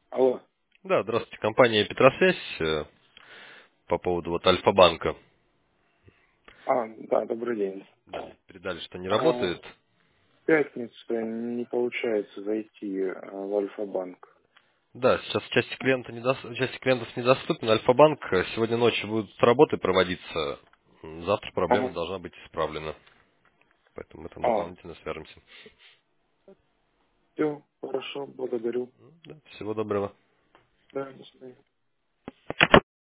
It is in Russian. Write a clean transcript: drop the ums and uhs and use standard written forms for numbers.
Алло. Да, здравствуйте, компания Петросвязь по поводу вот Альфа-банка. Да, добрый день. Да, передали, что не В работает. пятницу не получается зайти в Альфа-банк. Да, сейчас части клиентов недоступен. Альфа-банк сегодня ночью будут работы проводиться. Завтра проблема Ага. должна быть исправлена. Поэтому мы там А, дополнительно свяжемся. все, хорошо, благодарю. Да, всего доброго. Да, до свидания.